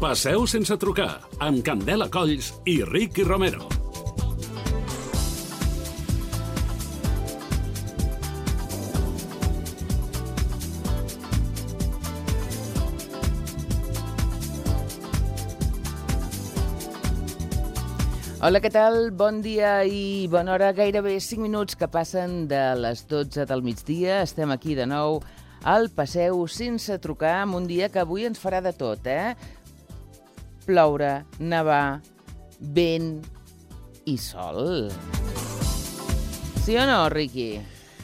Passeu sense trucar, amb Candela Colls i Ricky Romero. Hola, què tal? Bon dia i bona hora. Gairebé 5 minuts que passen de les 12 del migdia. Estem aquí de nou al Passeu sense trucar, amb un dia que avui ens farà de tot, Ploure, nevar, vent i sol. Sí o no, Riqui?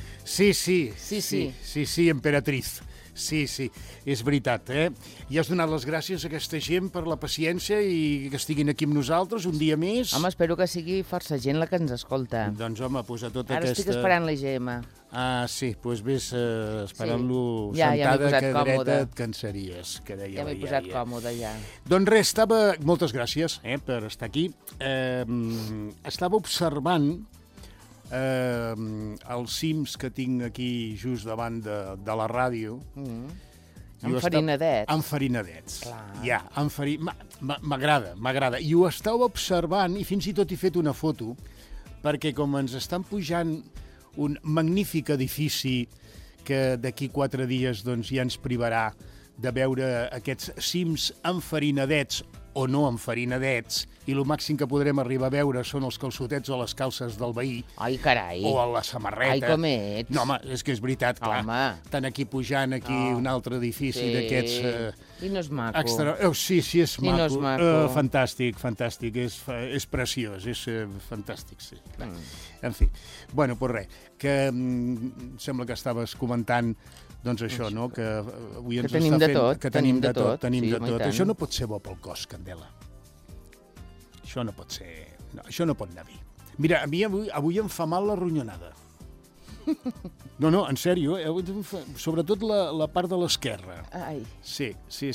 Sí, emperatriz. Sí, és veritat, I has donat les gràcies a aquesta gent per la paciència i que estiguin aquí amb nosaltres un dia més. Home, espero que sigui força gent la que ens escolta. Doncs, home, a tota Ara aquesta... estic esperant la IGM. Ah, sí, doncs ves esperant-lo Ja sentada, m'he posat que còmode. dreta et cansaries, que deia Ja m'he la posat iaia. còmode, ja. Doncs res, moltes gràcies per estar aquí. Estava observant els cims que tinc aquí just davant de la ràdio. Enfarinadets. Enfarinadets. Clar. Ja, m'agrada. I ho estava observant i fins i tot he fet una foto perquè com ens estan pujant un magnífic edifici que d'aquí 4 dies doncs, ja ens privarà de veure aquests cims enfarinadets o no enfarinadets, i el màxim que podrem arribar a veure són els calçotets o les calces del veí. Ai, carai. O a la samarreta. Ai, com ets. No, home, és que és veritat, clar. Home. Estan aquí pujant un altre edifici d'aquests... I no és maco. Sí, és maco. I no és maco. Fantàstic. És preciós, és fantàstic, sí. En fi, bueno, pues res, que sembla que estaves comentant doncs això, no?, que avui ens tenim està de fent... tot, Que tenim de tot. sí, home, i tant. Això no pot ser bo pel cos, Candela. Això no pot ser... No, això no pot anar bé. Mira, a mi avui em fa mal la ronyonada. No, en sèrio, sobretot la part de l'esquerra. Ai. Sí.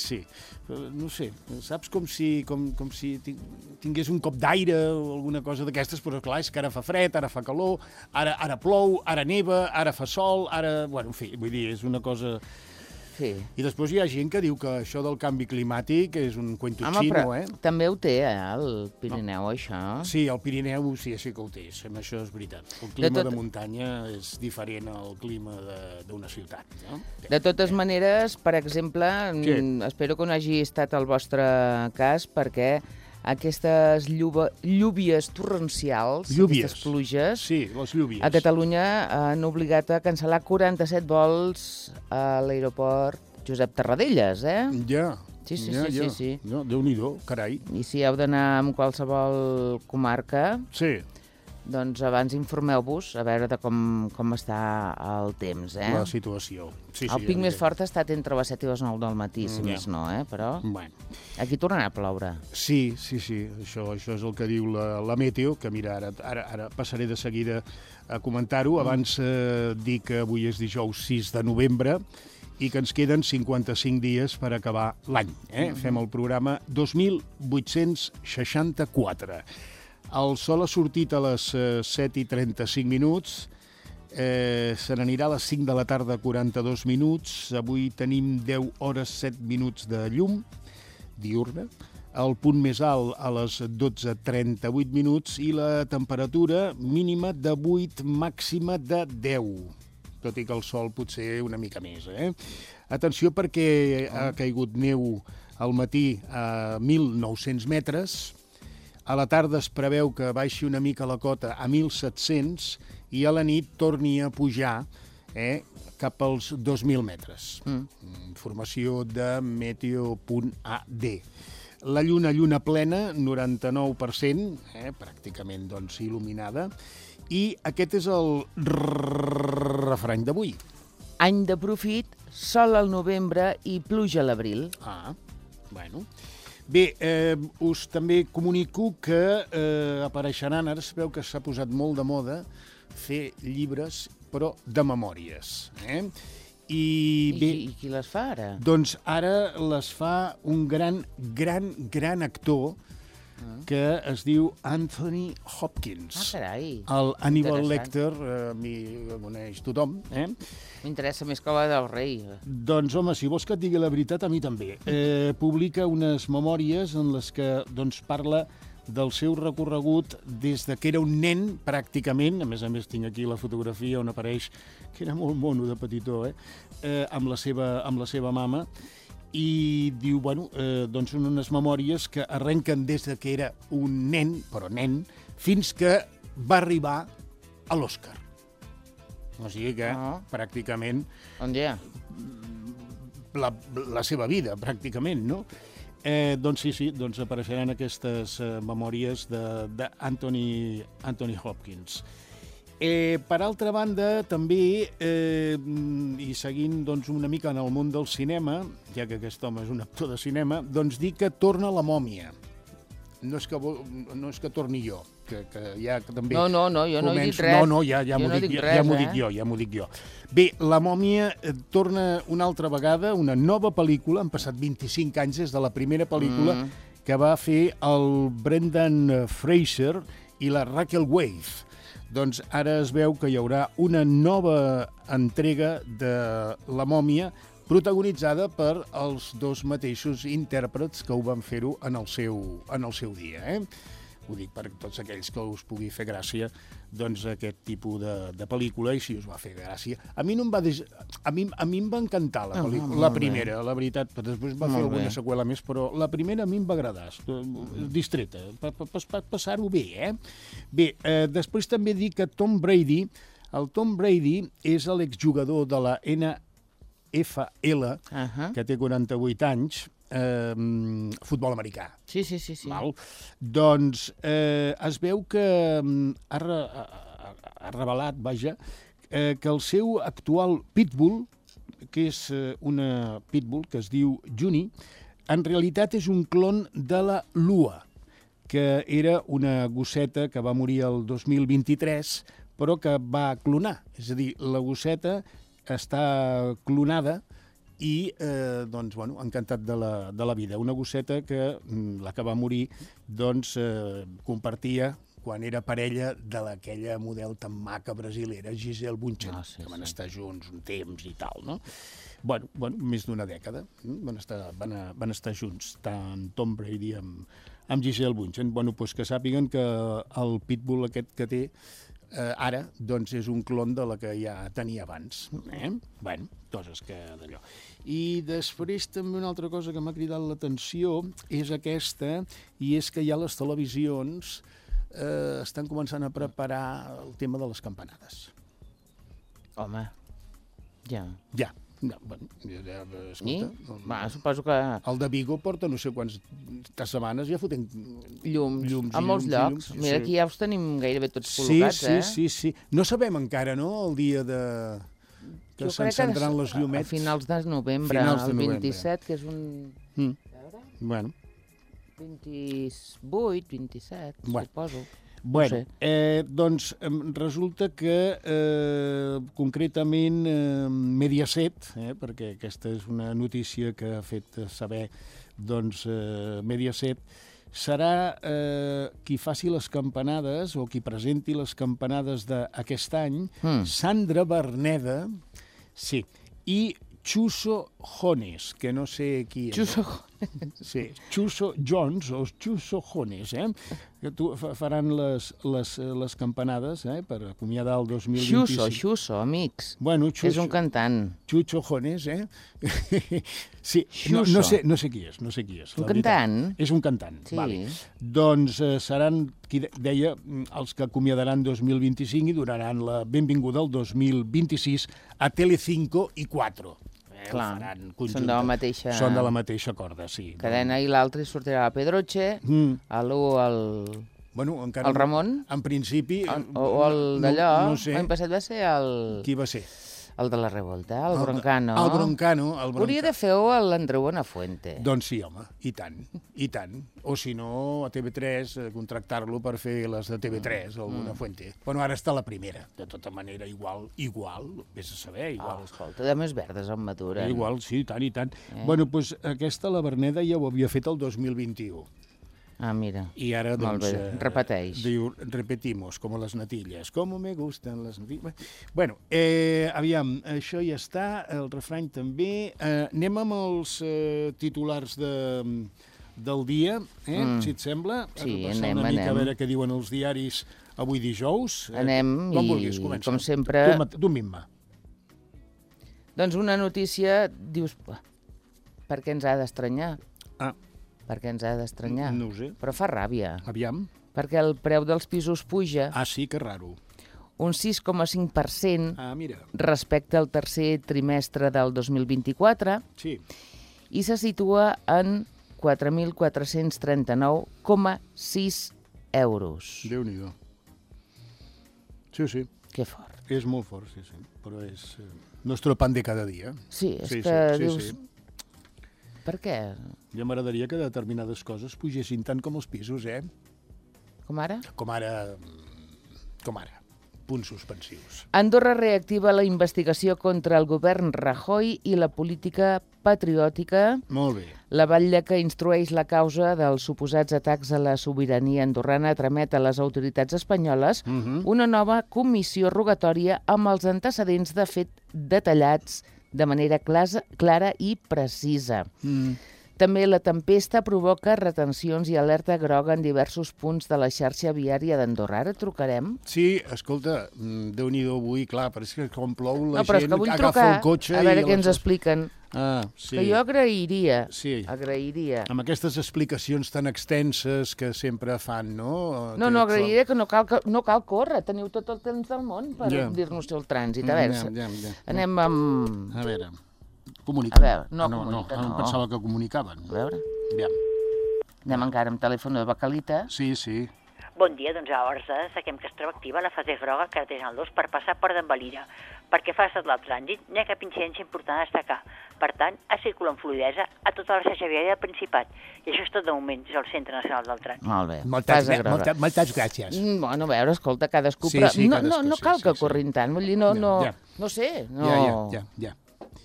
No sé, saps com si tingués un cop d'aire o alguna cosa d'aquestes, però clar, és que ara fa fred, ara fa calor, ara plou, ara neva, ara fa sol, ara... Bueno, en fi, vull dir, és una cosa... Sí. I després hi ha gent que diu que això del canvi climàtic és un cuento Home, xino, però també ho té, el Pirineu, això. Sí, el Pirineu sí que ho té, això és veritat. El clima de muntanya és diferent al clima d'una ciutat. No? De totes maneres, per exemple, espero que no hagi estat el vostre cas, perquè aquestes llúvies torrencials, aquestes pluges, sí, les llúvies, a Catalunya han obligat a cancel·lar 47 vols a l'aeroport Josep Tarradellas, Ja. Sí. No, Déu-n'hi-do, carai. I si heu d'anar a qualsevol comarca, sí, doncs abans informeu-vos a veure de com està el temps, la situació. Sí, el pic més fort ha estat entre les 7 i les 9 del matí, si més no, però bueno. Aquí tornarà a ploure. Sí, això és el que diu la meteo, que mira, ara passaré de seguida a comentar-ho. Abans dir que avui és dijous 6 de novembre i que ens queden 55 dies per acabar l'any. Fem el programa 2864. El sol ha sortit a les 7:35 minuts, se n'anirà a les 5 de la tarda 42 minuts, avui tenim 10 hores 7 minuts de llum diurna, el punt més alt a les 12:38 minuts i la temperatura mínima de 8, màxima de 10, tot i que el sol potser una mica més. Atenció perquè ha caigut neu al matí a 1.900 metres, a la tarda es preveu que baixi una mica la cota a 1.700 i a la nit torni a pujar cap als 2.000 metres. Informació de meteo.ad. La lluna plena, 99%, pràcticament doncs, il·luminada, i aquest és el refrany d'avui. Any de profit, sol al novembre i pluja a l'abril. Bueno. Bé, us també comunico que apareixeran, ara sabeu que s'ha posat molt de moda fer llibres, però de memòries. I qui les fa ara? Doncs ara les fa un gran actor que es diu Anthony Hopkins. Carai. El Hannibal Interessant. Lecter, a mi coneix tothom, M'interessa més que la del rei. Doncs, home, si vols que et digui la veritat, a mi també. Publica unes memòries en les que parla del seu recorregut des de que era un nen, pràcticament, a més tinc aquí la fotografia on apareix, que era molt mono de petitó, amb la seva mama, i diu, doncs són unes memòries que arrenquen des de que era un nen, però nen, fins que va arribar a l'Oscar. O sigui que, pràcticament, On hi ha? la seva vida, pràcticament, no? Doncs sí, doncs apareixeran aquestes memòries d'Anthony Hopkins. Per altra banda, també, i seguint una mica en el món del cinema, ja que aquest home és un actor de cinema, doncs dir que torna La Mòmia. No és que torni jo, que ja també... No, jo no he dit res. No, ja m'ho dic jo. Bé, La Mòmia torna una altra vegada, una nova pel·lícula, han passat 25 anys des de la primera pel·lícula que va fer el Brendan Fraser i la Raquel Weisz. Doncs ara es veu que hi haurà una nova entrega de La Mòmia protagonitzada per els dos mateixos intèrprets que ho van fer-ho en el seu dia. Ho dic per tots aquells que us pugui fer gràcia aquest tipus de pel·lícula, i si us va fer gràcia. A mi em va encantar la pel·lícula, la primera, la veritat, però després va fer alguna seqüela més, però la primera a mi em va agradar, distreta, passar-ho bé, Bé, després també dic que Tom Brady és l'exjugador de la NFL, que té 48 anys, futbol americà. Sí. Doncs es veu que ha revelat, que el seu actual pitbull, que és una pitbull que es diu Juni, en realitat és un clon de la Lua, que era una gosseta que va morir el 2023, però que va clonar. És a dir, la gosseta està clonada i, encantat de la vida. Una gosseta que, la que va morir, compartia, quan era parella d'aquella model tan maca brasilera, Gisele Bündchen, que van estar junts un temps i tal, no? Més d'una dècada van estar junts, tant Tom Brady amb Gisele Bündchen. Que sàpiguen que el pitbull aquest que té ara, és un clon de la que ja tenia abans. Coses que d'allò. I després també una altra cosa que m'ha cridat l'atenció és aquesta, i és que ja les televisions estan començant a preparar el tema de les campanades. Home, ja. Escolta, suposo que... El de Vigo porta no sé quantes setmanes ja fotent llums a molts llocs. Mira, aquí ja els tenim gairebé tots col·locats, Sí. No sabem encara, no?, el dia que s'encendran les llumetes. A finals de novembre, el 27, que és un... Bueno. 28, 27, suposo. Doncs resulta que concretament Mediaset, perquè aquesta és una notícia que ha fet saber Mediaset, serà qui faci les campanades o qui presenti les campanades d'aquest any, Sandra Berneda, sí, i Chuso Jones, que no sé qui és. Chuso Jones. Sí, Chuso Jones o Chuso Jones, que faran les campanades per acomiadar el 2025. Chuso, amics. Chuso. És un cantant. Chuso Jones, Sí, no sé qui és. Un cantant? És un cantant, sí. Vale. Doncs seran, qui deia, els que acomiadaran 2025 i donaran la benvinguda al 2026 a Telecinco i 4. Clar, són de la mateixa... Són de la mateixa corda, sí. Cadena, i l'altre sortirà a Pedroche, el Ramon... En principi... O el d'allò, no sé. l'any passat va ser el... Qui va ser? El de la Revolta, el Broncano. El Broncano. Hauria de fer-ho a l'Andreu Buenafuente. Doncs sí, home, i tant. O si no, a TV3, contractar-lo per fer les de TV3, el Buenafuente. Ara està la primera. De tota manera, igual, vés a saber, igual. Escolta, de més verdes en maduren. Igual, sí, i tant. Doncs aquesta, la Berneda, ja ho havia fet el 2021. Ah, mira. I ara, Molt doncs, bé, repeteix. Diu, repetimos, como las natillas. Como me gustan las natillas. Bueno, aviam, això ja està, el refrany també. Anem amb els titulars del dia, si et sembla. Sí, Repassar anem. una mica a veure què diuen els diaris avui dijous. Anem com i, vulguis, comença. com sempre... Tu mimma. Doncs una notícia, dius, per què ens ha d'estranyar? Ah, Per què ens ha d'estranyar? no ho sé. Però fa ràbia, Aviam. perquè el preu dels pisos puja Ah, sí, que raro. un 6,5% Ah, mira. respecte al tercer trimestre del 2024 Sí. i se situa en 4.439,6 euros. Déu-n'hi-do. Sí, sí. Que fort. És molt fort, sí, sí. Però és nuestro pan de cada dia. Sí, és Sí, que sí, dius... sí. Per què? Ja m'agradaria que determinades coses pugessin tant com els pisos, Com ara? Com ara. Punts suspensius. Andorra reactiva la investigació contra el govern Rajoy i la política patriòtica. Molt bé. La batlle que instrueix la causa dels suposats atacs a la sobirania andorrana tramet a les autoritats espanyoles una nova comissió rogatòria amb els antecedents de fet detallats de manera clara i precisa. També la tempesta provoca retencions i alerta groga en diversos punts de la xarxa viària d'Andorra. Ara trucarem. Sí, escolta, Déu-n'hi-do avui, clar, però és que quan plou la Però és gent que vull agafa trucar el cotxe a veure què ens aleshores- expliquen. Ah, sí. Que jo agrairia. Sí. Agrairia. Amb aquestes explicacions tan extenses que sempre fan, no? No, agrairia que no cal córrer. Teniu tot el temps del món per dir-nos el trànsit. A veure, Ja. anem amb... A veure, comuniquen. A veure, no comuniquen, no. Pensava que comunicaven. A veure, Aviam. anem encara amb telèfon de Bacalita. Sí, sí. Bon dia, doncs a hores d'ara saquem que es troba activa la fase groga que té el 2 per passar per d'Envalira. Perquè fa estat el trànsit, no hi ha cap incidència important a destacar. Per tant, es circula amb fluïdesa a tota la xarxa viària del Principat. I això és tot de moment, és el Centre Nacional del Trànsit. Molt bé, fase groga. Moltes gràcies. Bueno, a veure, escolta, cadascú... Sí, però sí, cadascú, no sí, cal sí, que sí. corrin tant. Vull dir, no sé. No. Ja.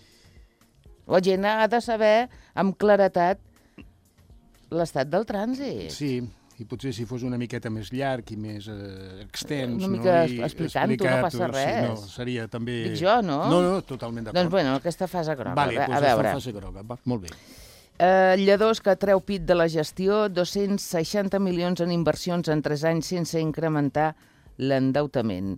La gent ha de saber amb claretat l'estat del trànsit. Sí, i potser si fos una miqueta més llarg i més extens... Una mica I explicant-ho, no passa res. Sí, no, seria també... Dic jo, no? No, totalment d'acord. Doncs, bueno, aquesta fase groga. Vale, a doncs veure. fase groga. Va, molt bé. Lledós que treu pit de la gestió, 260 milions en inversions en 3 anys sense incrementar l'endeutament.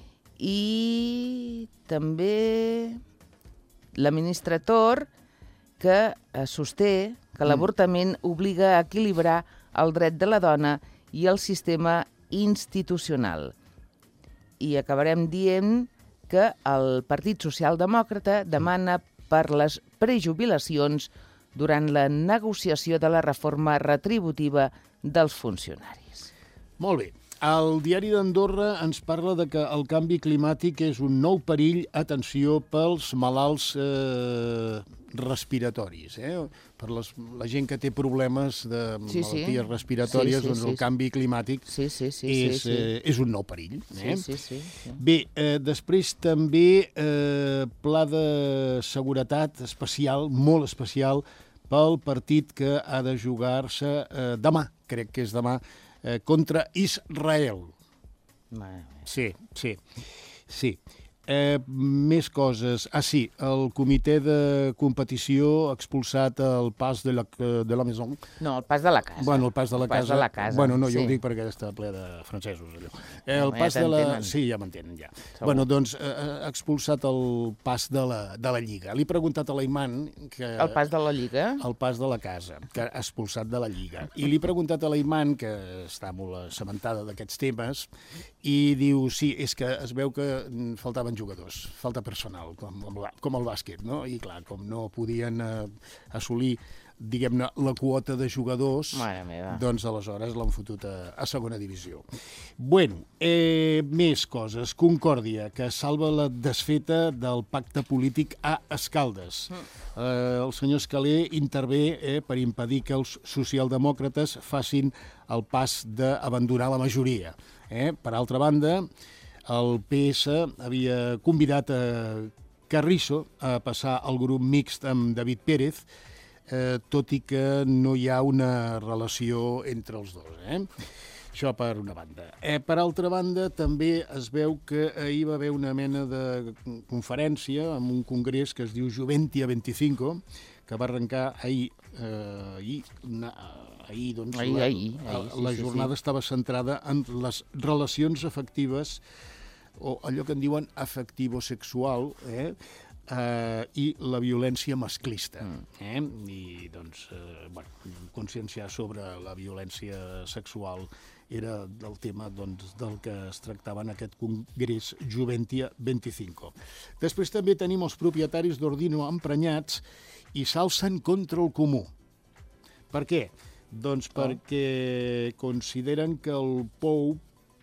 I també l'administrador que sosté que l'avortament obliga a equilibrar el dret de la dona i el sistema institucional. I acabarem dient que el Partit Socialdemòcrata demana per les prejubilacions durant la negociació de la reforma retributiva dels funcionaris. Molt bé. El diari d'Andorra ens parla de que el canvi climàtic és un nou perill, atenció, pels malalts respiratoris. Per la gent que té problemes de malalties respiratòries, doncs el canvi climàtic és un nou perill. Sí. Bé, després també pla de seguretat especial, molt especial, pel partit que ha de jugar-se demà, crec que és demà, contra Israel. Sí. Més coses. Sí, el comitè de competició ha expulsat el pas de la maison. No, el pas de la casa. Bueno, el pas de la casa. De la casa. Bueno, no, jo ho dic perquè està ple de francesos, allò. El pas de la... Sí, ja m'entenen, ja. Bueno, doncs ha expulsat el pas de la Lliga. Li he preguntat a l'Aiman que... El pas de la Lliga? El pas de la casa, que ha expulsat de la Lliga. I li he preguntat a l'Aiman, que està molt assabentada d'aquests temes, i diu, sí, és que es veu que faltaven jugadors, falta personal, com el bàsquet, no? I clar, com no podien assolir, diguem-ne, la quota de jugadors, doncs aleshores l'han fotut a segona divisió. Bueno, més coses. Concòrdia, que salva la desfeta del pacte polític a Escaldes. El senyor Escaler intervé per impedir que els socialdemòcrates facin el pas d'abandonar la majoria. Per altra banda, el PS havia convidat a Carrizo a passar al grup mixt amb David Pérez tot i que no hi ha una relació entre els dos. Això per una banda. Per altra banda, també es veu que ahir va haver una mena de conferència en un congrés que es diu Juventia 25, que va arrencar ahir. La jornada estava centrada en les relacions afectives, o allò que en diuen afectivo-sexual, i la violència masclista. I, doncs, conscienciar sobre la violència sexual era del tema del que es tractava en aquest congrés Juventia 25. Després també tenim els propietaris d'Ordino emprenyats i s'alcen contra el comú. Per què? Doncs perquè consideren que el pou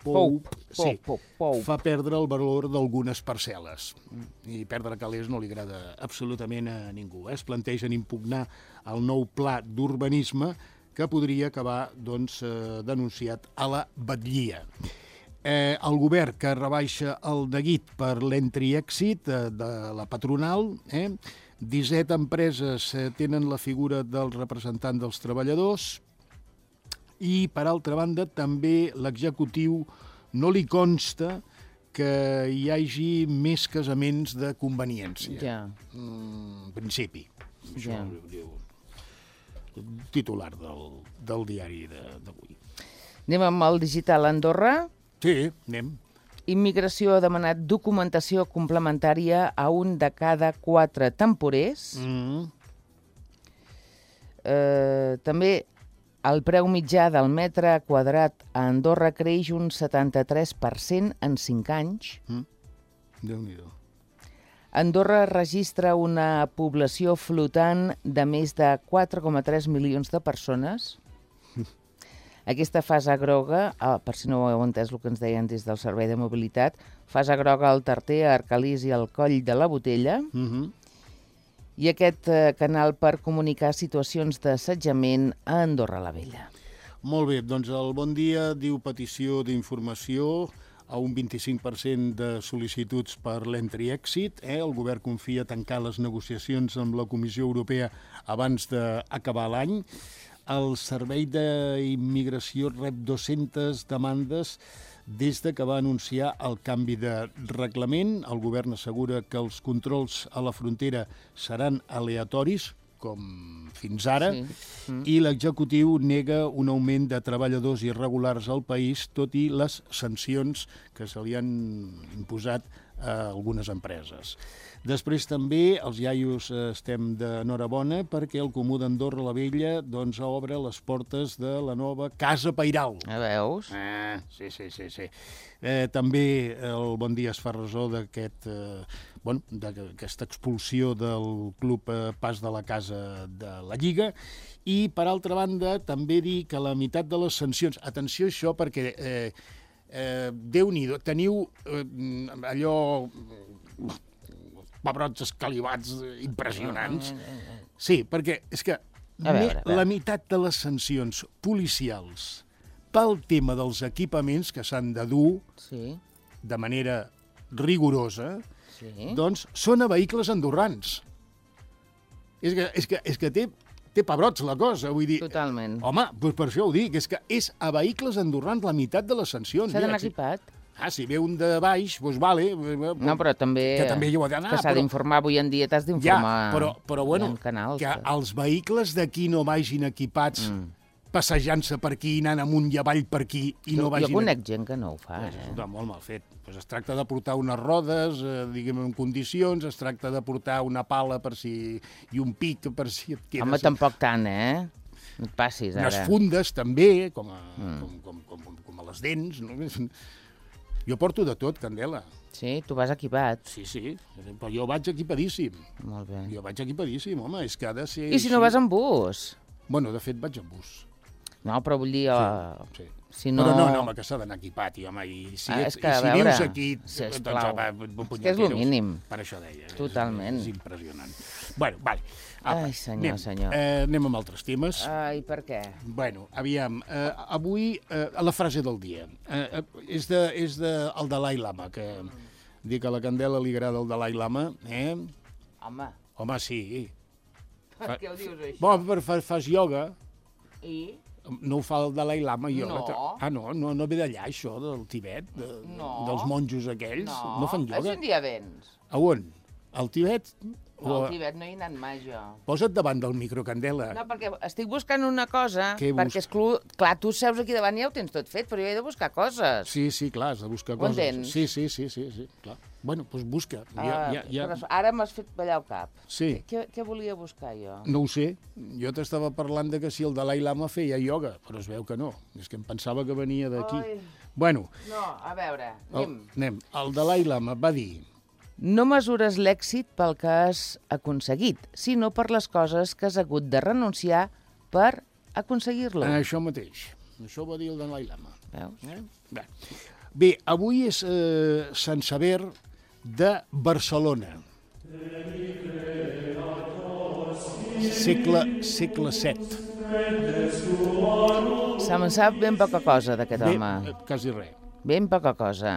fa perdre el valor d'algunes parcel·les. I perdre calés no li agrada absolutament a ningú. Es plantegen impugnar el nou pla d'urbanisme que podria acabar denunciat a la batllia. El govern que rebaixa el neguit per l'entry-exit de la patronal, 17 empreses tenen la figura del representant dels treballadors i, per altra banda, també l'executiu no li consta que hi hagi més casaments de conveniència. En principi. Això ho diu el titular del diari d'avui. Anem amb el digital Andorra. Sí, anem. Immigració ha demanat documentació complementària a un de cada 4 temporers. També el preu mitjà del metre quadrat a Andorra creix un 73% en 5 anys. Déu-n'hi-do. Andorra registra una població flotant de més de 4,3 milions de persones. Aquesta fase groga, per si no ho heu entès el que ens deien des del Servei de Mobilitat, fase groga al Tarter, a Arcalís i al Coll de la Botella, i aquest canal per comunicar situacions d'assetjament a Andorra la Vella. Molt bé, doncs el Bon Dia diu petició d'informació a un 25% de sol·licituds per l'entry-exit. El govern confia tancar les negociacions amb la Comissió Europea abans d'acabar l'any. El Servei d'Immigració rep 200 demandes des que va anunciar el canvi de reglament. El govern assegura que els controls a la frontera seran aleatoris, com fins ara, i l'executiu nega un augment de treballadors irregulars al país, tot i les sancions que se li han imposat a algunes empreses. Després també els iaios estem d'enhorabona perquè el Comú d'Andorra la Vella obre les portes de la nova Casa Pairal. Veus? Sí. També el Bon Dia es fa ressò d'aquesta expulsió del club Pas de la Casa de la Lliga i, per altra banda, també dir que la meitat de les sancions... Atenció a això perquè, Déu-n'hi-do, teniu allò... pebrots escalivats impressionants. Sí, perquè és que la meitat de les sancions policials pel tema dels equipaments que s'han de dur de manera rigorosa, doncs són a vehicles andorrans. És que té pebrots la cosa, vull dir... Totalment. Home, doncs per això ho dic, és que és a vehicles andorrans la meitat de les sancions. S'ha d'anar equipat. Si ve un de baix, doncs vale. No, però també... Que també hi ha d'anar. Que s'ha d'informar avui en dia, t'has d'informar... Però bueno, que els vehicles d'aquí no vagin equipats passejant-se per aquí, anant amunt i avall per aquí, i no vagin... Jo conec gent que no ho fa, Molt mal fet. Es tracta de portar unes rodes, diguem, en condicions, es tracta de portar una pala per si... i un pic per si et quedes... Home, tampoc tant, No et passis, ara. Unes fundes, també, com a les dents, no? Jo porto de tot, Candela. Sí? Tu vas equipat? Sí, però jo vaig equipadíssim. Molt bé. Jo vaig equipadíssim, home, és que ha de ser... I si no vas amb bus? Bueno, de fet, vaig amb bus. No, però vull dir... Sí. Si no... Però no, home, que s'ha d'anar equipat, home, i si vius aquí... Sisplau, és que és el mínim. Per això deia. Totalment. És impressionant. Bueno, vale. Ai, senyor. Anem amb altres temes. Ai, per què? Bueno, aviam, avui, la frase del dia. És el Dalai Lama, que dic que a la Candela li agrada el Dalai Lama, Home. Home, sí. Per què ho dius, això? Bon, fas ioga. I? No ho fa el Dalai Lama, ioga. No. Ah, no ve d'allà, això, del Tibet, dels monjos aquells. No fan ioga. És un dia vens. A on? Al Tibet? No, al Tibet no hi he anat mai, jo. Posa't davant del micro, Candela. No, perquè estic buscant una cosa, Què perquè és clar, tu seus aquí davant i ja ho tens tot fet, però jo he de buscar coses. Sí, clar, has de buscar Ho coses. entens? Sí, clar. Bueno, doncs busca. Però ara m'has fet ballar el cap. Sí. Què volia buscar, jo? No ho sé. Jo t'estava parlant de que si el Dalai Lama feia ioga, però es veu que no. És que em pensava que venia d'aquí. Ai. Bueno. No, a veure, anem. El Dalai Lama va dir... No mesures l'èxit pel que has aconseguit, sinó per les coses que has hagut de renunciar per aconseguir-lo. Això mateix. Això ho va dir el Dalai Lama. Veus? Bé, avui és Sant Sever de Barcelona. Segle VII. Se me'n sap ben poca cosa d'aquest home. Quasi res. Ben poca cosa.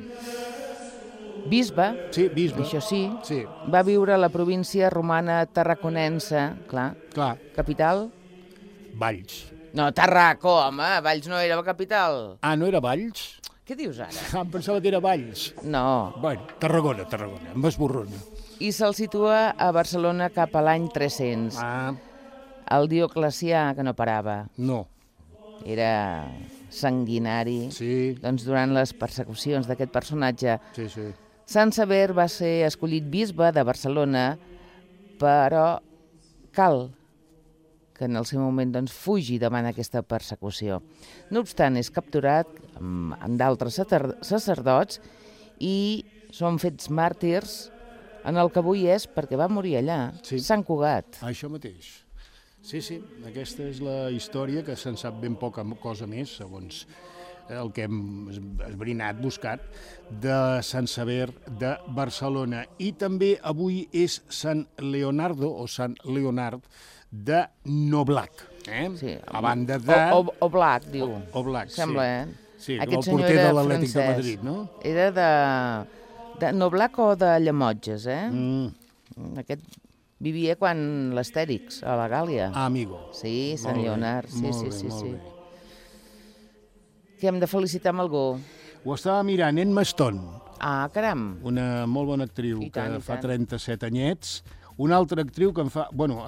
Bisbe, Sí, bisbe. això sí, Sí, va viure a la província romana tarraconense, clar. Capital? Valls. No, Tarraco, home, Valls no era la capital. Ah, no era Valls? Què dius ara? Em pensava que era Valls. No. Bueno, Tarragona, em esborrona. I se'l situa a Barcelona cap a l'any 300. Ah, El Dioclecià, que no parava, no. era sanguinari. Sí, Doncs durant les persecucions d'aquest personatge, sí. Sant Sever va ser escollit bisbe de Barcelona, però cal que en el seu moment fugi davant aquesta persecució. No obstant, és capturat amb d'altres sacerdots i són fets màrtirs en el que avui és perquè va morir allà, Sí. Sant Cugat. Això mateix. Sí, aquesta és la història, que se'n sap ben poca cosa més, segons el que hem esbrinat, buscat, de Sant Sever de Barcelona. I també avui és Sant Leonardo, o Sant Leonard, de Noblac. Sí, A banda de... Oblak, diu. Oblak, Sembla, eh? Sí, Aquest el senyor porter era de l'Atlètic de francès. Madrid, no? Era de Noblac o de Llemotges, eh? Aquest vivia quan l'Astèrix, a la Gàlia. Ah, amigo. Sí, Sant Leonard, sí. Molt bé. Que hem de felicitar amb algú. Ho estava mirant, Emma Stone, Ah, caram. una molt bona actriu I tant, que i fa tant. 37 anyets. Una altra actriu que em fa... Bueno,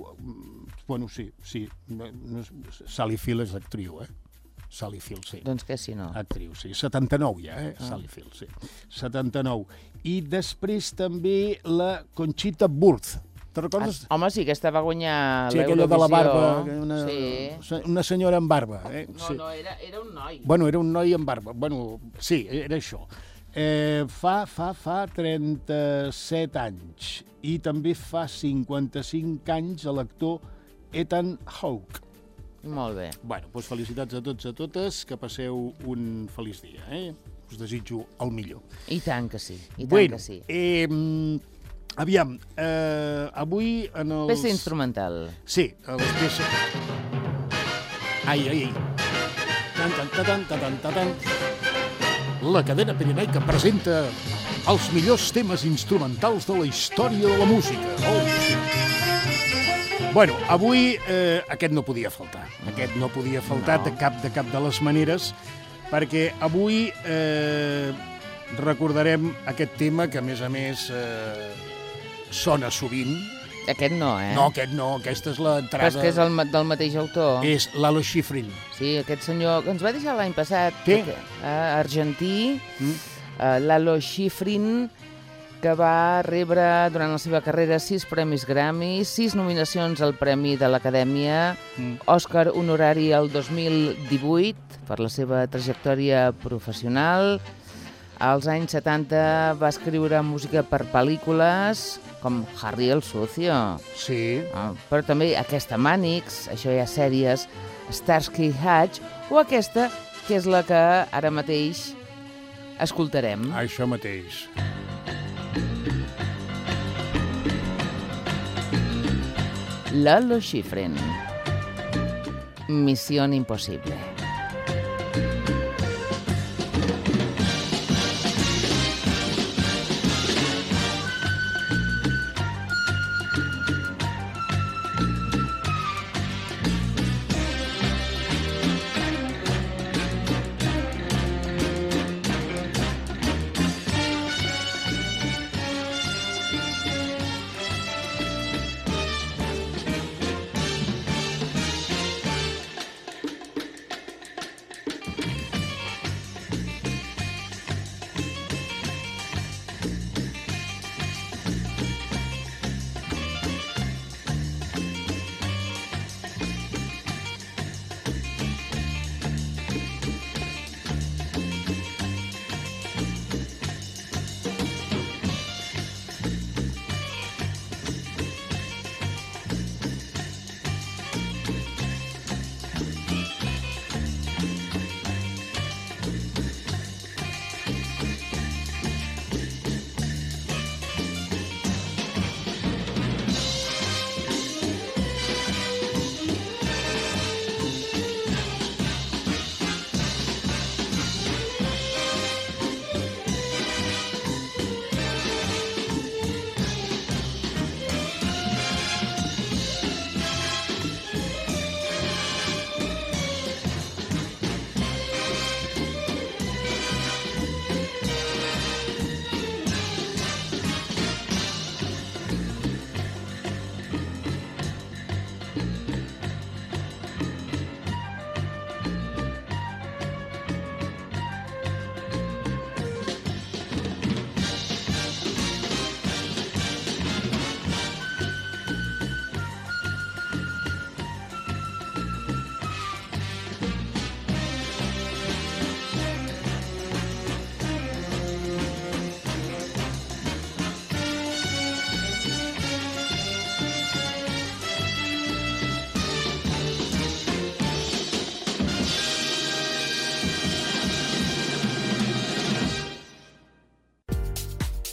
sí. Sally Field és actriu, Sally Field, sí. Doncs que si no. Actriu, sí. 79 ja, Sally Field, sí. 79. I després també la Conchita Wurst. Te'n recordes? Home, sí, aquesta va guanyar Sí, l'Eurovisió. aquella de la barba, Sí. una senyora amb barba. Sí. No, era un noi. Bueno, era un noi amb barba. Bueno, sí, era això. Fa 37 anys. I també fa 55 anys a l'actor Ethan Hawke. Molt bé. Bueno, doncs felicitats a tots i a totes, que passeu un feliç dia, Us desitjo el millor. I tant que sí, que sí. Aviam, avui en els... Peça instrumental. Sí, a les peces... Ai. Tan. La cadena Pirenaica presenta els millors temes instrumentals de la història de la música. Sí. Bueno, avui aquest no podia faltar. Aquest no podia faltar de cap de les maneres, perquè avui recordarem aquest tema que, a més, sona sovint. Aquest no, No, aquest no, aquesta és l'entrada... Però és que és del mateix autor. És Lalo Schifrin. Sí, aquest senyor que ens va deixar l'any passat, Sí. argentí, Lalo Schifrin, que va rebre durant la seva carrera 6 premis Grammy, 6 nominacions al Premi de l'Acadèmia, Òscar honorari el 2018 per la seva trajectòria professional. Als anys 70 va escriure música per pel·lícules com Harry el Sucio. Sí. Però també aquesta Mànix, això ja sèries, Starsky Hutch, o aquesta, que és la que ara mateix escoltarem. Això mateix. Lalo Schifrin. Misión imposible.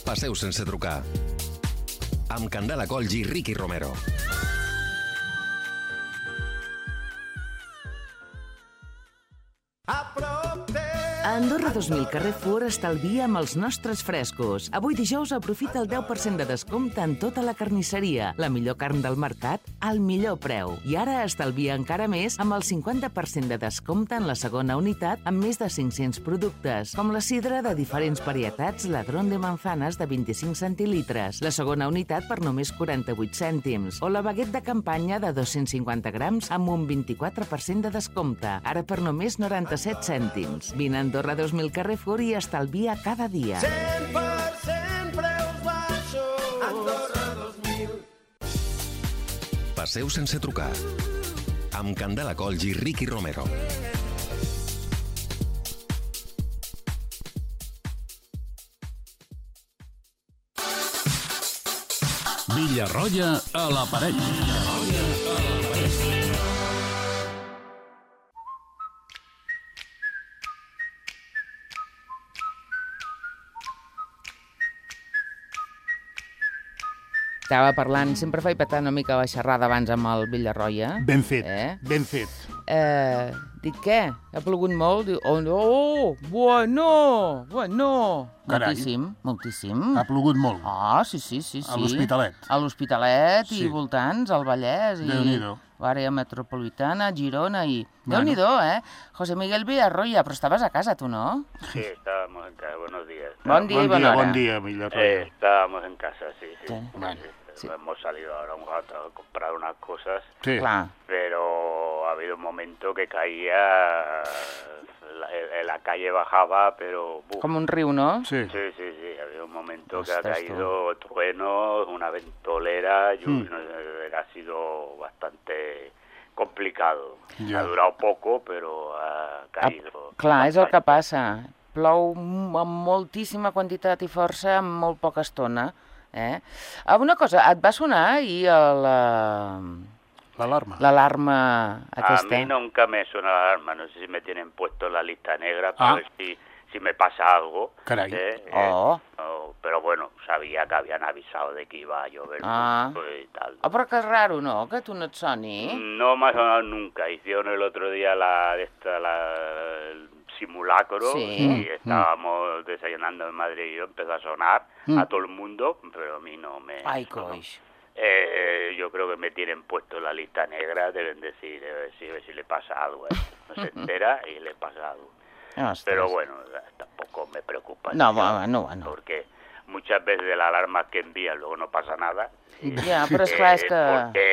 Passeu sense trucar. Amb Candela Colls i Ricky Romero. A Andorra 2000 Carrefour estalvia amb els nostres frescos. Avui dijous aprofita el 10% de descompte en tota la carnisseria. La millor carn del mercat al millor preu. I ara estalvia encara més amb el 50% de descompte en la segona unitat amb més de 500 productes, com la sidra de diferents varietats Ladrón de Manzanas de 25 centilitres, la segona unitat per només 48 cèntims, o la baguette de campanya de 250 grams amb un 24% de descompte, ara per només 97 cèntims. Vine a Andorra 2000 Carrefour i estalvia cada dia. 100% preus baixos. Andorra 2000. Passeu sense trucar. Amb Candela Colls i Ricky Romero. Villarroya a l'aparell. Estava parlant, sempre faig petar una mica la xerrada abans amb el Villarroya. Ben fet, ben fet. Dic, què? Ha plogut molt? Diu, oh, no, bueno. Carai. Moltíssim. Ha plogut molt. Ah, sí. A l'Hospitalet. A l'Hospitalet Sí. i voltants, al Vallès. Déu-n'hi-do. L'àrea metropolitana, Girona i... Déu-n'hi-do, José Miguel Villarroya, però estaves a casa, tu, no? Sí, estábamos en casa. Buenos días. Bon dia i bona hora. Bon dia, Villarroya. Estábamos en casa, sí. Bueno, sí. Hemos salido ahora un rato a comprar unas cosas, sí. Clar. pero ha habido un momento que caía, la calle bajaba, pero... Com un riu, no? Sí. Sí, ha habido un momento que ha Ostras, caído truenos, una ventolera, ha sido bastante complicado. Ja. Ha durado poco, pero ha caído. Clar, és el que passa. Plou amb moltíssima quantitat i força en molt poca estona. Una cosa, et va sonar ahir L'alarma. l'alarma A aquesta? mí nunca me suena la alarma, no sé si me tienen puesto en la lista negra para ver si me pasa algo. Caray. Pero bueno, sabía que habían avisado de que iba a llover mucho y tal. Però que és raro, no?, que tu no et soni. No me ha sonado nunca. Hicieron el otro día el simulacro Sí. y estábamos desayunando en Madrid y yo empezó a sonar a todo el mundo, pero a mí no me... Ai, sonó. coix. Yo creo que me tienen puesto en la lista negra, deben decir, a ver si le pasa algo. No se entera y le pasa algo. Ostres. Pero bueno, tampoco me preocupa. No, ¿no? bueno. Porque muchas veces las alarmas que envían luego no pasa nada. Ja, però esclar, és que...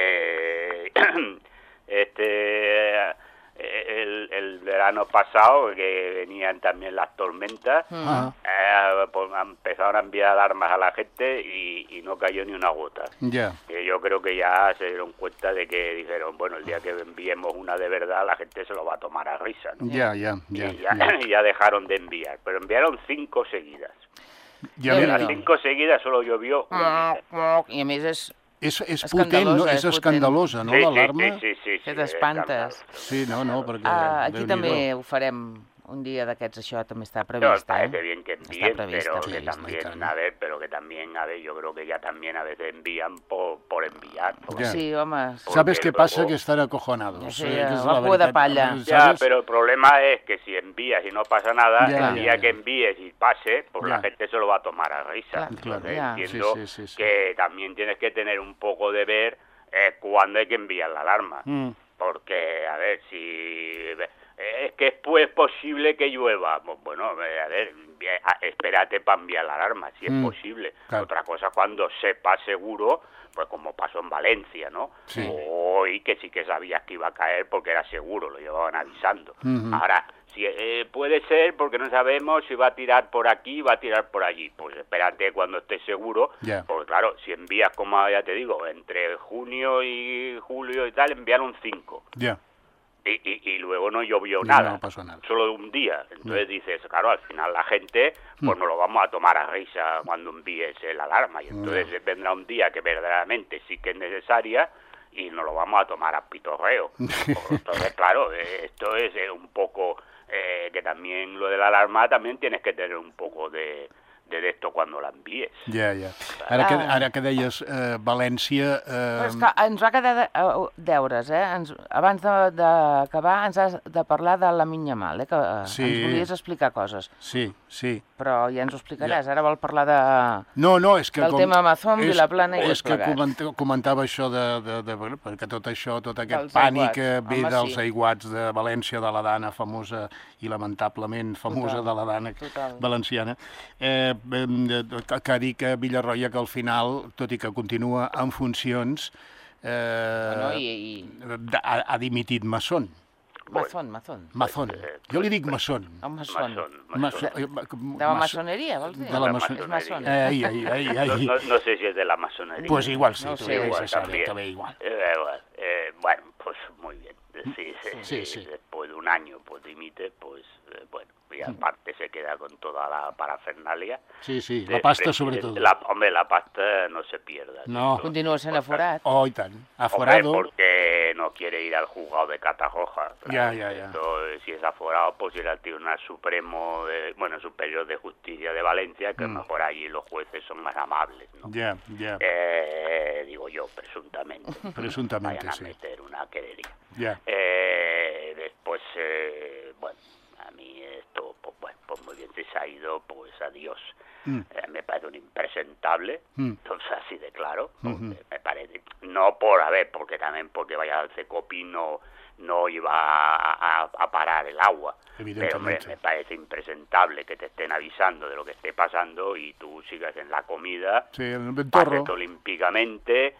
Porque el verano pasado, que venían también las tormentas, pues empezaron a enviar alarmas a la gente y no cayó ni una gota. Ja. Que yo creo que ya se dieron cuenta de que dijeron, bueno, el día que enviemos una de verdad, la gente se lo va a tomar a risa, ¿no? Ja. Y ya dejaron de enviar, pero enviaron 5 seguidas. Ja, De las 5 seguidas solo llovió una. I a més és és potent, no? És escandalosa, no, l'alarma? Sí. que t'espantes. Sí, no, perquè... Aquí també ho farem un dia d'aquests, això també està No, previst, parece bien que envíen, Está previsto. pero que Sí, también, está a ver, yo creo que ya también a veces envían por enviar. Ya. Sí, home, ¿Sabes qué pasa? luego- Que estar acojonados. Sí, que es la cua de palla. Ya, ¿sabes? pero el problema es que si envías y no pasa nada, Ya, el día que envíes y pase, pues Ya. la gente se lo va a tomar a risa. Claro, Entonces, ya. entiendo Sí. que también tienes que tener un poco de ver cuándo hay que enviar la alarma. Porque, a ver, si... Es que es posible que llueva. Bueno, a ver, espérate para enviar la alarma, si es posible. Claro. Otra cosa cuando sepas seguro, pues como pasó en Valencia, ¿no? Sí. Hoy que sí que sabías que iba a caer porque era seguro, lo llevaban avisando. Ahora, si puede ser porque no sabemos si va a tirar por aquí, va a tirar por allí. Pues espérate cuando estés seguro, Ya. porque claro, si envías, como ya te digo, entre junio y julio y tal, enviaron 5. Ja. Y luego no llovió Y nada, no pasó nada. solo un día. Entonces dices, claro, al final la gente, pues no lo vamos a tomar a risa cuando envíes la alarma. Y entonces vendrá un día que verdaderamente sí que es necesaria y nos lo vamos a tomar a pitorreo. Entonces, claro, esto es un poco que también lo de la alarma también tienes que tener un poco de esto cuando la envíes. Ja. Ara que deies València... Però és que ens va quedar deures, abans d'acabar ens has de parlar de la Minyamal, que ens volies explicar coses. Sí. Però ja ens ho explicaràs, ara vol parlar de... No, és que... del tema Amazon, Vilaplana i és que comentava això perquè tot això, tot aquest pànic ve dels aiguats de València, de la Dana famosa i lamentablement famosa de la Dana valenciana, que ha dit que Villarroya, que al final, tot i que continua en funcions, ha dimitit Masson. Mazón. Jo li dic Masson. Masson. De la maçoneria, vols dir? De la maçoneria. No sé si es de la masonería. Pues igual sí, también igual. Bueno, pues muy bien. Sí. Después de un año pues dimite, pues bueno, y aparte se queda con toda la parafernalia. Sí, la pasta sobretot. Hombre, la pasta no se pierda. No. Continua sent aforat. Oh, i tant. Aforado. Hombre, porque no quiere ir al juzgado de Catarroja. Ya. Entonces, si es aforado, pues ir al Tribunal Supremo, Superior de Justicia de Valencia, que mejor allí los jueces son más amables, ¿no? Ya. Digo yo, presuntamente. Presuntamente, vayan a meter una querería. Ya. Después, bueno, a mí esto, pues muy bien, si se ha ido, pues adiós. Me parece un impresentable, entonces así de claro, me parece, no porque también porque vaya al Cecopi no iba a parar el agua, pero me parece impresentable que te estén avisando de lo que esté pasando y tú sigas en la comida, pases olímpicamente,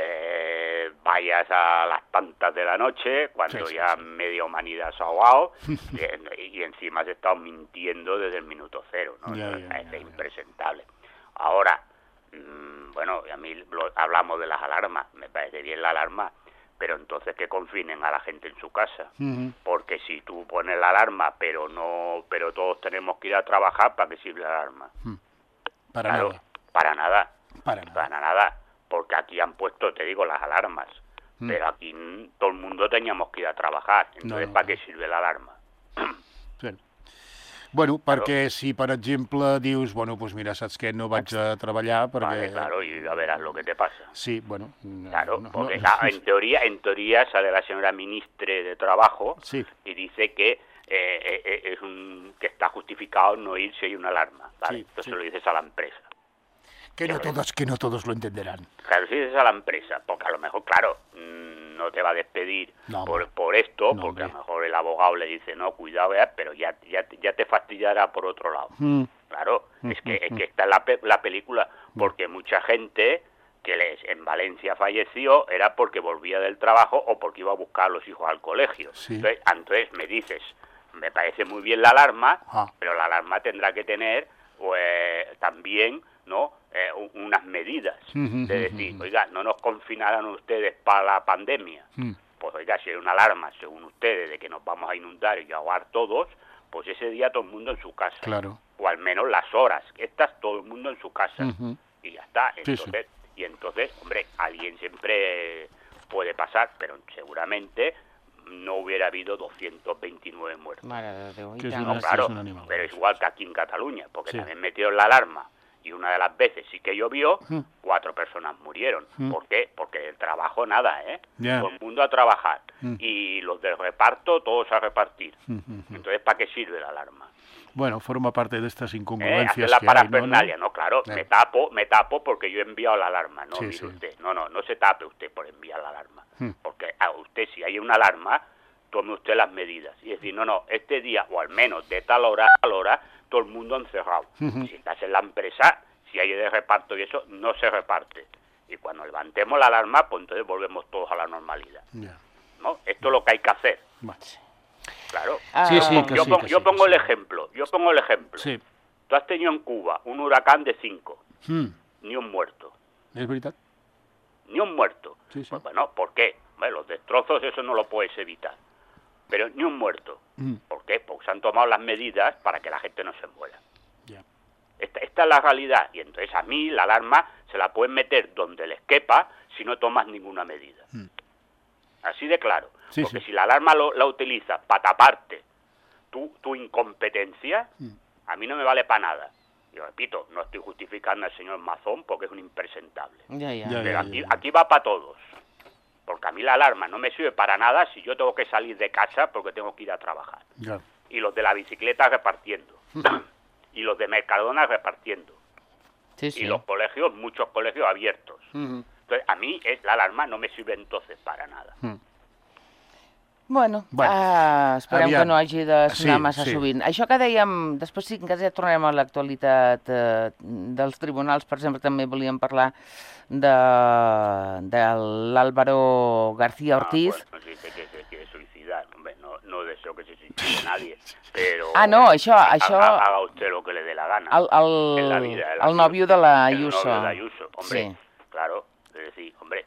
vayas a las tantas de la noche, cuando ya media humanidad se ha ahogado, y encima has estado mintiendo desde el minuto cero, ¿no? Me parece impresentable. Ahora, bueno, a mí hablamos de las alarmas, me parece bien la alarma, pero entonces que confinen a la gente en su casa, porque si tú pones la alarma, pero todos tenemos que ir a trabajar, ¿para qué sirve la alarma? Para nada. Porque aquí han puesto, te digo, las alarmas, pero aquí todo el mundo teníamos que ir a trabajar, entonces ¿para qué sirve la alarma? Sí. Bueno, perquè si, per exemple, dius, bueno, doncs mira, saps què, no vaig a treballar perquè... Vale, claro, y ya verás lo que te pasa. Sí, bueno... Claro, porque en teoría sale la señora ministre de Trabajo y dice que que está justificado no ir si hay una alarma, ¿vale? Entonces lo dices a la empresa. Que no todos lo entenderán. Claro, si dices a la empresa, porque a lo mejor, claro, no te va a despedir por esto, porque a lo mejor el abogado le dice, no, cuidado, pero ya te fastidiará por otro lado. Claro, es que esta es la película, porque mucha gente que en Valencia falleció era porque volvía del trabajo o porque iba a buscar a los hijos al colegio. Entonces me dices, me parece muy bien la alarma, pero la alarma tendrá que tener también, ¿no?, unas medidas, de decir, oiga, no nos confinarán ustedes para la pandemia, pues oiga, si hay una alarma, según ustedes, de que nos vamos a inundar y ahogar todos, pues ese día todo el mundo en su casa, o al menos las horas, todo el mundo en su casa, y ya está. Entonces, hombre, alguien siempre puede pasar, pero seguramente no hubiera habido 229 muertos. Pero es igual que aquí en Cataluña, porque también metieron la alarma, y una de las veces sí que llovió, 4 personas murieron. ¿Por qué? Porque del trabajo nada, todo el mundo a trabajar, y los del reparto todos a repartir. Entonces, ¿para qué sirve la alarma? Bueno, forma parte de estas incongruencias la que parafernalia, ¿no? Claro, me tapo porque yo he enviado la alarma, no, mire usted. No se tape usted por enviar la alarma, porque a usted, si hay una alarma, tome usted las medidas, y decir, no, este día, o al menos de tal hora a tal hora, todo el mundo encerrado. Si estás en la empresa, si hay de reparto y eso, no se reparte. Y cuando levantemos la alarma, pues entonces volvemos todos a la normalidad. ¿No? Esto es lo que hay que hacer. Claro. Yo pongo el ejemplo. Sí. Tú has tenido en Cuba un huracán de 5. Ni un muerto. ¿Es verdad? Ni un muerto. Sí. Pues bueno, ¿por qué? Bueno, los destrozos eso no lo puedes evitar. Pero ni un muerto. ¿Por qué? Porque se han tomado las medidas para que la gente no se muera. Esta es la realidad. Y entonces a mí la alarma se la pueden meter donde les quepa si no tomas ninguna medida. Así de claro. Porque si la alarma la utilizas para taparte tu incompetencia, a mí no me vale para nada. Y repito, no estoy justificando al señor Mazón porque es un impresentable. Ya. Pero aquí va para todos. Porque a mí la alarma no me sirve para nada si yo tengo que salir de casa porque tengo que ir a trabajar. Ya. Y los de la bicicleta repartiendo. Y los de Mercadona repartiendo. Sí. Y los colegios, muchos colegios abiertos. Entonces, a mí la alarma no me sirve entonces para nada. Bueno, esperem que no hagi de sonar massa sovint. Això que dèiem, després sí que ja tornarem a l'actualitat dels tribunals, per exemple, també volíem parlar de l'Álvaro García Ortiz. Bueno, sí, sé que se quiere suicidar. Hombre, no deseo que se suicide nadie, pero... no, això... Haga usted lo que le dé la gana. En la vida. El nòvio de la Ayuso. El novio de Ayuso, hombre, sí. Claro, es decir, hombre,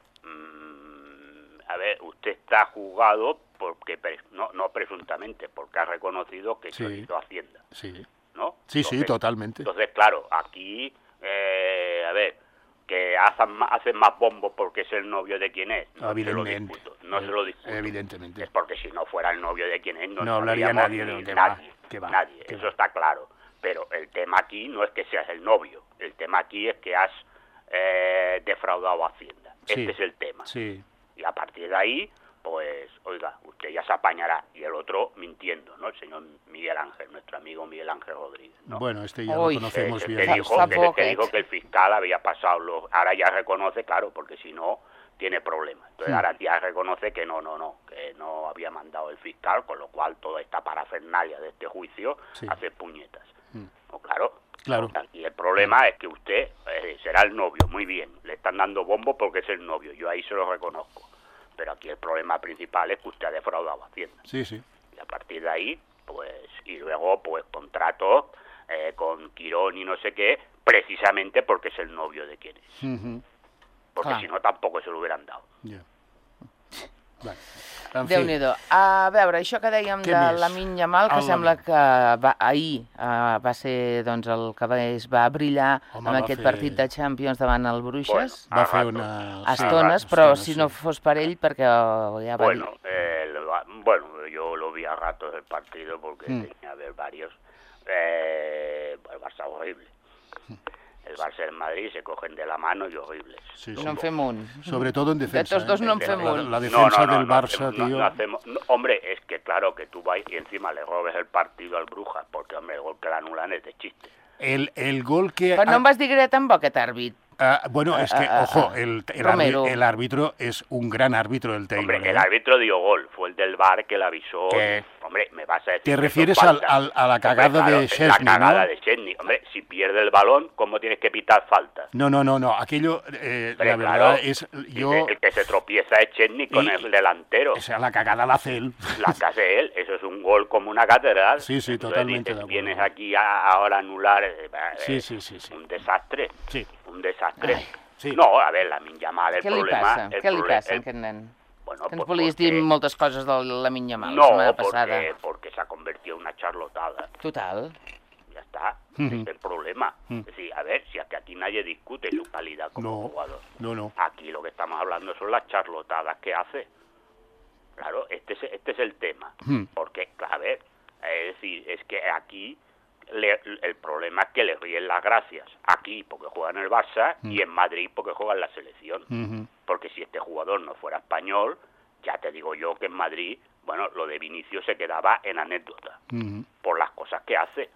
a ver, usted está juzgado porque, no presuntamente, porque ha reconocido que solicitó Hacienda. Sí. ¿No? Sí, entonces, totalmente. Entonces, claro, aquí, a ver, que hacen más bombo porque es el novio de quien es. No Evidentemente. No se lo discuto. Evidentemente. Es porque si no fuera el novio de quien es, no hablaría nadie de nadie. Eso está claro. Pero el tema aquí no es que seas el novio. El tema aquí es que has defraudado a Hacienda. Sí. Este es el tema. Sí. Y a partir de ahí, pues, oiga, usted ya se apañará. Y el otro mintiendo, ¿no? El señor Miguel Ángel, nuestro amigo Miguel Ángel Rodríguez, ¿no? Bueno, este ya lo conocemos bien. Que dijo que el fiscal había pasado ahora ya reconoce, claro, porque si no tiene problemas. Entonces ahora ya reconoce que no había mandado el fiscal, con lo cual toda esta parafernalia de este juicio hace puñetas. ¿No? Claro. Y el problema es que usted será el novio, muy bien, le están dando bombo porque es el novio, yo ahí se lo reconozco. Pero aquí el problema principal es que usted ha defraudado a Hacienda. Sí. Y a partir de ahí, pues, y luego, pues, contratos con Quirón y no sé qué, precisamente porque es el novio de quien es. Porque si no, tampoco se lo hubieran dado. Vale. Déu-n'hi-do. A veure, això que dèiem de Lamine Yamal, que sembla que ahir va ser doncs, el que va brillar en aquest partit de Champions davant el Bruixes. Va fer una... estones, però si no fos per ell, perquè ja va dir... Bueno, yo lo vi a ratos el partido porque tenía que ver varios. El Barça horrible. El Barça y el Madrid se cogen de la mano y horribles. No en fem un. Sobre todo en defensa. De tots dos no en fem un. La defensa del Barça, tío. Hombre, es que claro que tú vas y encima le robes el partido al Brujas, porque hombre, el gol que l'anulan es de chiste. El gol que... Però no em vas dir gaire tampoc, aquest àrbit. Bueno, es que, ojo, el árbitro es un gran árbitro del Taylor. Hombre, el árbitro dio gol, fue el del VAR que le avisó. Hombre, me vas a decir... ¿Te refieres a la cagada de Szczęsny, la cagada de Szczęsny. Hombre, si pierde el balón, ¿cómo tienes que pitar faltas? No, aquello, la verdad es... El que se tropieza es Szczęsny con el delantero. O sea, la cagada la hace él. La que hace él, eso es un gol como una catedral. Sí, totalmente de acuerdo. Vienes aquí ahora a anular... Sí. Un desastre. Sí. Un desastre. Sí. No, a ver, Lamine Yamal, el problema... Què li passa a aquest nen? Bueno, que ens volies dir moltes coses de Lamine Yamal la setmana passada. No, porque se ha convertido en una charlotada. Total. Ya está, ese es el problema. Es decir, a ver, si es que aquí nadie discute su calidad como jugador. No. Aquí lo que estamos hablando son las charlotadas que hace. Claro, este es el tema. Porque, a ver, es decir, es que aquí... el problema es que le ríen las gracias aquí porque juega en el Barça y en Madrid porque juega en la selección. Porque si este jugador no fuera español, ya te digo yo que en Madrid, bueno, lo de Vinicius se quedaba en anécdota por las cosas que hace.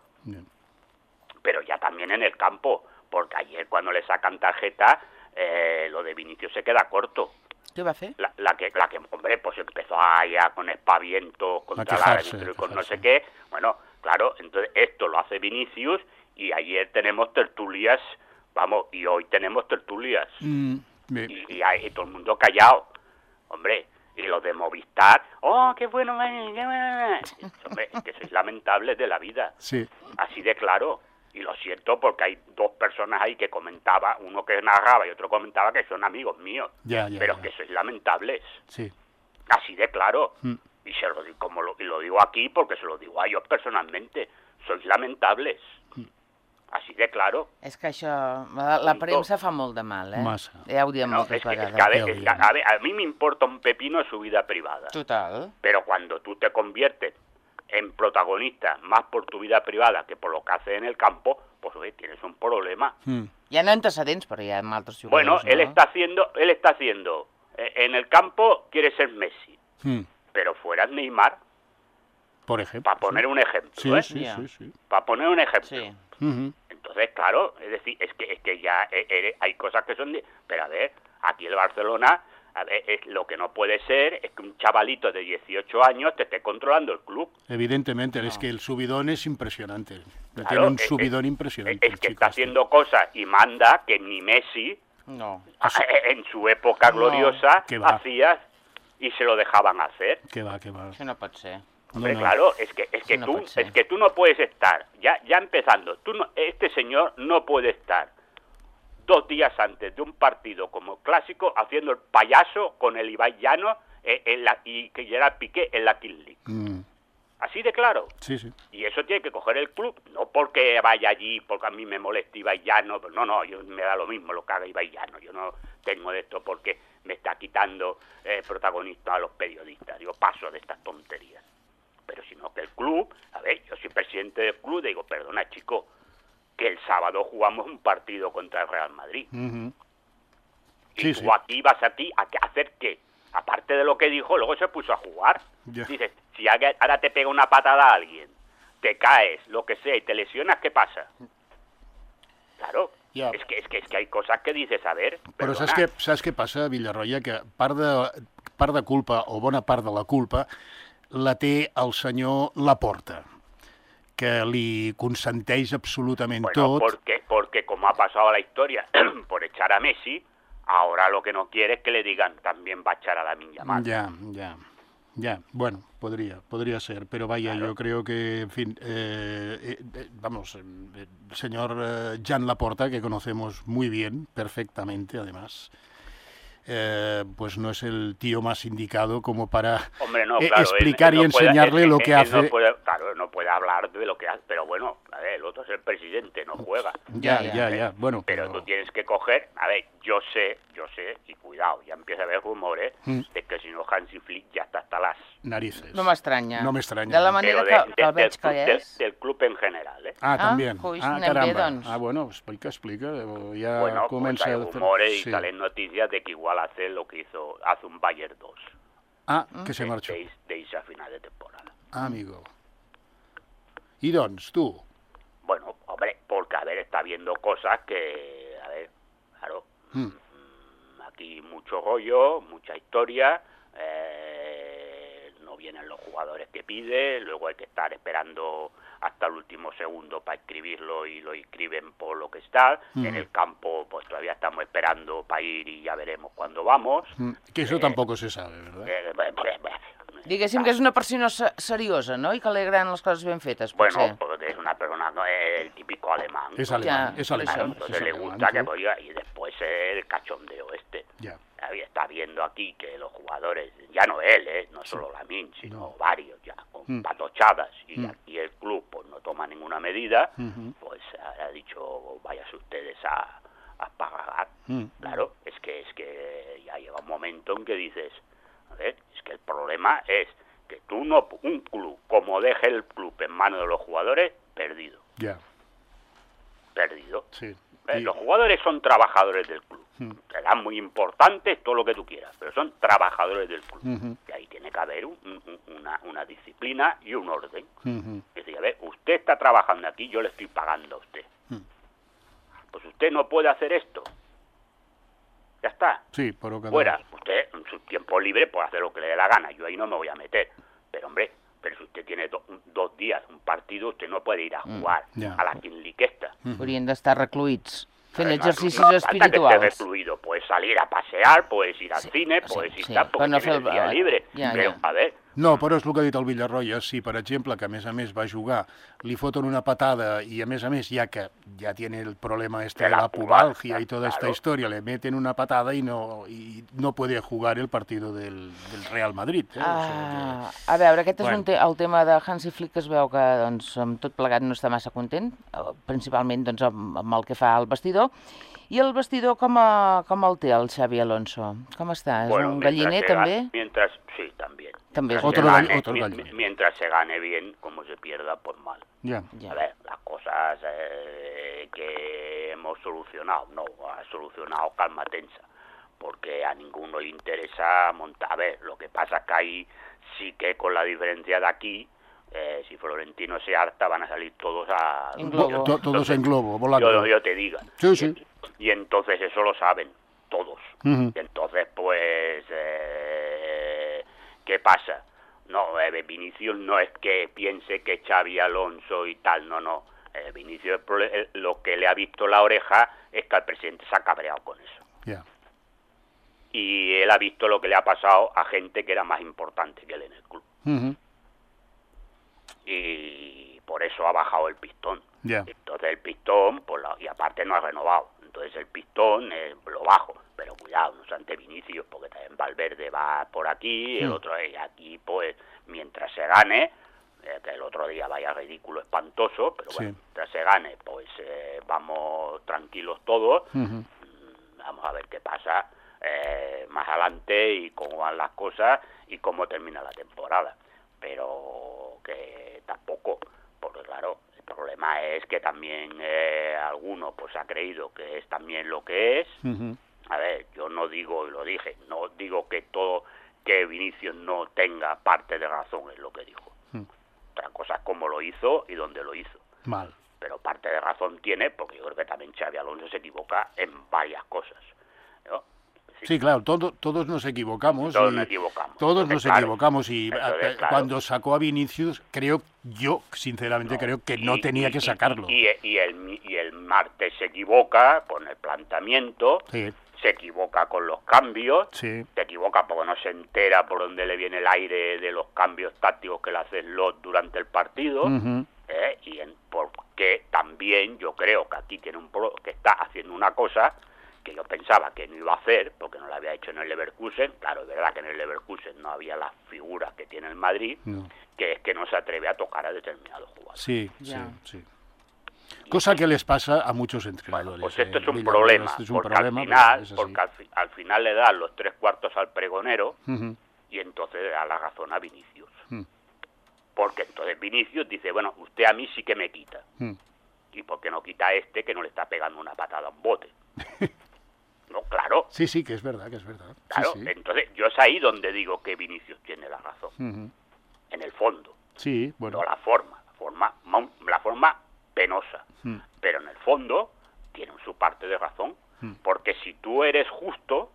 Pero ya también en el campo, porque ayer cuando le sacan tarjeta, lo de Vinicius se queda corto. ¿Qué va a hacer? La que hombre, pues empezó allá con espavientos contra el árbitro y con no sé qué. Bueno, claro, entonces esto lo hace Vinicius y ayer tenemos tertulias, y hoy tenemos tertulias. Y todo el mundo callado. Hombre, y los de Movistar, ¡oh, qué bueno! Hombre, es que sois lamentables de la vida. Sí. Así de claro. Y lo siento porque hay dos personas ahí que comentaban, uno que narraba y otro comentaba que son amigos míos. Pero es que sois lamentables. Sí. Así de claro. Y se lo digo, y lo digo aquí porque se lo digo a ellos personalmente. Sois lamentables. Así de claro. És que això... La premsa fa molt de mal, Massa. Ja ho diem moltes vegades. A mí me importa un pepino su vida privada. Total. Pero cuando tú te conviertes en protagonista más por tu vida privada que por lo que haces en el campo, pues oye, tienes un problema. Hi ha antecedents, però hi ha altres jugadors, Bueno, no? él está haciendo, en el campo quiere ser Messi, pero fuera es Neymar, Por ejemplo. para poner un ejemplo, Sí, ¿eh? sí, Ya. sí, sí. Para poner un ejemplo. Sí. Entonces, claro, es decir, es que ya hay cosas que son... Pero a ver, aquí el Barcelona, a ver, lo que no puede ser es que un chavalito de 18 años te esté controlando el club. Evidentemente, es que el subidón es impresionante. Claro, Tiene un subidón impresionante. Es el que chico está este. haciendo cosas y manda que ni Messi, No. en su época gloriosa, que va. hacía y se lo dejaban hacer. Que va, que va. Això no pot ser. Hombre, no. claro, es que Sí, no puede ser. tú no puedes estar, ya empezando, este señor no puede estar 2 días antes de un partido como clásico haciendo el payaso con el Ibai Llano y que Gerard Piqué en la Kings League. Así de claro. Sí, sí. Y eso tiene que coger el club, no porque vaya allí, porque a mí me moleste Ibai Llano, no, yo me da lo mismo lo que haga Ibai Llano, yo no tengo de esto porque me está quitando protagonismo a los periodistas, yo paso de estas tonterías. Pero sino que el club, a ver, yo soy presidente del club, digo, perdona chico, que el sábado jugamos un partido contra el Real Madrid. Y Sí, tú sí. aquí vas a hacer qué, aparte de lo que dijo, luego se puso a jugar. Ya. Dices, si ahora te pega una patada a alguien, te caes, lo que sea, y te lesionas, ¿qué pasa? Claro, Ya. es que hay cosas que dices, a ver, Però perdona. saps què passa, Villarroya? Que part de culpa, o bona part de la culpa, la té el senyor Laporta, que li consenteix absolutament Bueno, tot. porque como ha pasado la historia por echar a Messi, ahora lo que no quiere es que le digan también va a echar a Lamine Yamal. Ya, bueno, podría ser, pero vaya, Claro. yo creo que, en fin, señor Jan Laporta, que conocemos muy bien, perfectamente además, pues no es el tío más indicado como para Hombre, no, claro, explicar él y no puede- enseñarle él- lo él- que él hace. No puede, claro, no puede hablar de lo que hace, pero bueno, a ver, el otro es el presidente, no juega. Ya, bueno, Pero tú tienes que coger, a ver, yo sé, y cuidado, ya empieza a haber rumores de que el señor Hansi Flick ya está hasta las... narices. No m'estranya. No m'estranya. De la manera Pero que el veig que és. del club en general, ¿eh? Ah, también. pues Ah, anem bé, caramba. doncs. Ah, bueno, explica. Ya Bueno, pues comienza hay rumores y sí. salen noticias de que igual hace lo que hace un Bayern 2. Ah, que se marchó. De irse a final de temporada. Ah, amigo. I doncs, tu? Bueno, hombre, porque, a ver, está viendo cosas que, a ver, claro, aquí mucho rollo, mucha historia, no vienen los jugadores que pide, luego hay que estar esperando hasta el último segundo para escribirlo y lo escriben por lo que está. En el campo, pues todavía estamos esperando para ir y ya veremos cuándo vamos. Que eso tampoco se sabe, ¿verdad? Diguéssim que és una persona seriosa, no? I que li agraden les coses ben fetes, potser. Bueno, porque es una persona, no es el típico alemán. Es ¿no? alemán, Ya, es por alemán. eso. Entonces es le alemán, gusta que sí. vaya y después el cachondeo este. Ya. Está viendo aquí que los jugadores, ya no él, no solo Lamine, sino varios ya, con patochadas, y aquí el club pues no toma ninguna medida, pues ha dicho, váyase ustedes a pagar. Claro, es que ya llega un momento en que dices, a ver, es que el problema es que tú no, un club, como deje el club en manos de los jugadores, perdido. Ya, sí. Los jugadores son trabajadores del club. Serán muy importantes, todo lo que tú quieras, pero son trabajadores del club. Y ahí tiene que haber una disciplina y un orden. Es decir, a ver, usted está trabajando aquí, yo le estoy pagando a usted. Pues usted no puede hacer esto. Ya está. Sí, pero cada... Fuera. Usted en su tiempo libre puede hacer lo que le dé la gana. Yo ahí no me voy a meter. Pero, hombre, si usted tiene 2 días, un partido, usted no puede ir a jugar Ya. a la Kings League esta. Haurien d'estar recluïts, fent Además, exercicis no falta que esté espirituals. recluido. Puedes salir a pasear, puedes ir al cine, puedes ir tal, porque però no tienes el día libre. Ja, Però, ja. a ver, No, però és el que ha dit el Villarroya, si per exemple, que a més va jugar, li foten una patada y a més, ya que ya tiene el problema este de la pubalgia y toda esta claro. historia, le meten una patada y no puede jugar el partido del Real Madrid. O sea A veure, aquest és Bueno. el tema de Hansi Flick, que es veu que doncs, amb tot plegat no està massa content, principalment doncs, amb el que fa al vestidor. I el vestidor com el té el Xavi Alonso? Com està? És un galliner, també? Sí, también. También es Otro verdad. gallo. Mientras se gane bien, como se pierda, pues mal. Ya. Ya. A ver, las cosas que hemos solucionado, no, ha solucionado calma tensa, porque a ninguno le interesa montar. A ver, lo que pasa es que ahí sí que con la diferencia de aquí, si Florentino se harta, van a salir todos a... En globo. Todos en globo, volando. Yo te diga. Sí, sí. Y entonces eso lo saben todos. Ujú. Y entonces, pues, ¿qué pasa? No, Vinicius no es que piense que Xavi Alonso y tal, no. Vinicius lo que le ha visto la oreja es que al presidente se ha cabreado con eso. Ya. Y él ha visto lo que le ha pasado a gente que era más importante que él en el club. Ujú. Y por eso ha bajado el pistón. Ya. Entonces el pistón, pues, y aparte no ha renovado. Entonces el pistón lo bajo. Pero cuidado, no es ante Vinicius, porque también Valverde va por aquí, el otro y aquí, pues, mientras se gane, que el otro día vaya ridículo, espantoso, pero bueno, Sí. mientras se gane, pues vamos tranquilos todos. Ujú. Vamos a ver qué pasa más adelante y cómo van las cosas y cómo termina la temporada. Pero que tampoco, porque claro, el problema es que también alguno pues ha creído que es también lo que es. Ujú. A ver, yo no digo, y lo dije, no digo que Vinicius no tenga parte de razón en lo que dijo. Otra cosa es cómo lo hizo y dónde lo hizo. Mal. Pero parte de razón tiene, porque yo creo que también Xavi Alonso se equivoca en varias cosas, ¿no? Sí, claro, todos nos equivocamos. Todos y nos equivocamos. Todos Entonces, nos claro, equivocamos y entonces, claro. cuando sacó a Vinicius, yo sinceramente creo que no tenía que sacarlo. Y el martes se equivoca con el planteamiento, Sí, se equivoca con los cambios, sí. se equivoca porque no se entera por dónde le viene el aire de los cambios tácticos que le hace Slot durante el partido. Ujú. Porque también yo creo que aquí tiene que está haciendo una cosa que yo pensaba que no iba a hacer porque no la había hecho en el Leverkusen. Claro, es verdad que en el Leverkusen no había las figuras que tiene el Madrid, No. que es que no se atreve a tocar a determinados jugadores. Sí, Ya. sí. Cosa que les pasa a muchos Bueno, entrenadores. pues esto es un Villanueva, problema, esto es un porque problema, al final, pero es así. porque al final le dan los 3/4 al pregonero Ujú. y entonces le da la razón a Vinicius. Mm. Porque entonces Vinicius dice, bueno, usted a mí sí que me quita. Mm. ¿Y por qué no quita a este que no le está pegando una patada a un bote? No, claro, Sí, que es verdad, que es verdad. Sí, claro. sí. Entonces yo es ahí donde digo que Vinicius tiene la razón. Ujú. En el fondo, Sí, bueno. no la forma penosa. Mm. Pero en el fondo tienen su parte de razón. Porque si tú eres justo,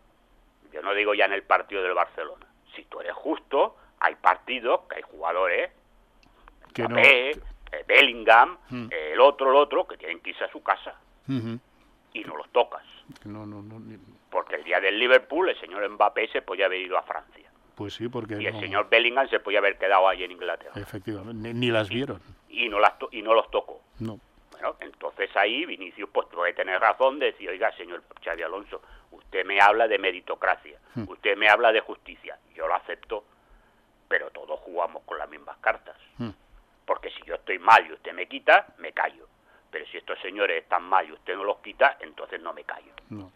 yo no digo ya en el partido del Barcelona, si tú eres justo, hay partidos que hay jugadores, Que no- Mbappé, Bellingham, el otro, que tienen que irse a su casa Ujú. y no los tocas. No, Porque el día del Liverpool el señor Mbappé se podía haber ido a Francia pues sí, porque y el no- señor Bellingham se podía haber quedado ahí en Inglaterra efectivamente, ni las vieron. y no los tocó. No. Bueno, entonces ahí Vinicius pues puede tener razón de decir, oiga, señor Xavi Alonso, usted me habla de meritocracia, usted me habla de justicia, yo lo acepto, pero todos jugamos con las mismas cartas. Porque si yo estoy mal y usted me quita, me callo. Pero si estos señores están mal y usted no los quita, entonces no me callo. No.